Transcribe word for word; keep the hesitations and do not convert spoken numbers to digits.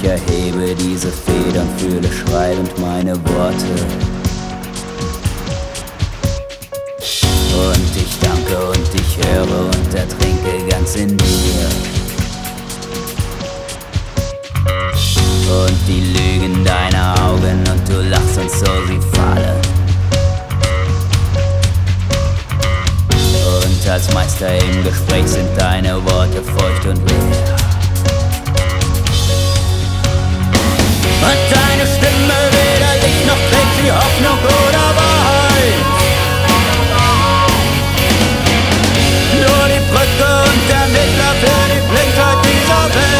Ich erhebe diese Federn, fühle schreibend meine Worte. Und ich danke und ich höre und ertrinke ganz in dir. Und die Lügen deiner Augen und du lachst und so sie fallen. Und als Meister im Gespräch sind deine Worte feucht und leer.